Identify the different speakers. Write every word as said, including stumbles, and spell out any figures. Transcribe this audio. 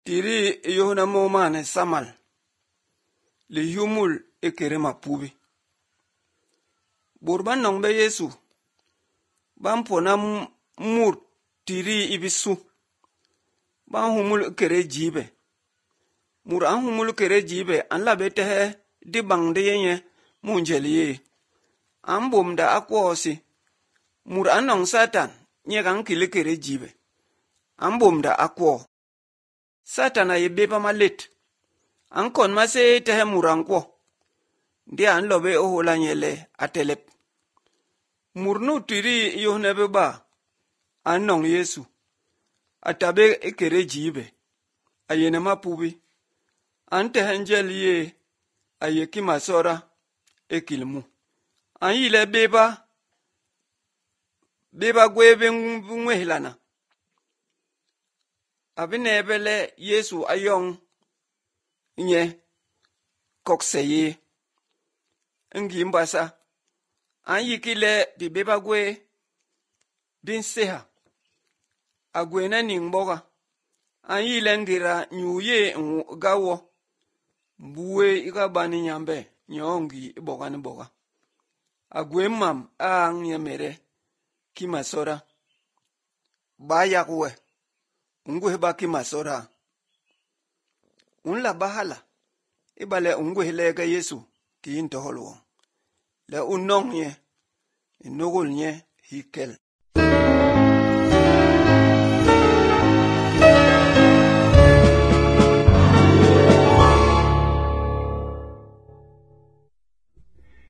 Speaker 1: Tiri yohuna momane samal le humul ekere mapubi. Burban nong be Yesu ban pona mur tiri ibisu ban humul ekere jibe. Mur an humul ekere jibe an labe tehe di bang de yenye munjeliye. An bom da akwosi. Mur an nong Satan nye kan kile kere jibe. An bom da akwo. Satan a ye beba malet. An kon ma se tehe mur an kwo. Di an lobe o hola nyele atelep. Mur nu tiri yohne beba an nong Yesu. Atabe ekere jibe. Ayene mapubi. An tehe njeliye aye kimasora ekilmu. An yile beba beba gwebe ngwehilana. Abinebele Yesu ayong nye kokseye. Ngi mbasa. An yikile bi beba gwe bin seha. Agwe na ningboga. An yile ngira nyuye gawo. Mbuwe ikabani nyambe nyongi iboga ni boga. Agwe mam a nye mere kimasora. Ba yakwe. Ungwe ba kimasora. Unla bahala. Ibale ungwe lega Yesu ki into holwo. Le unong nye. Inogol nye hikel.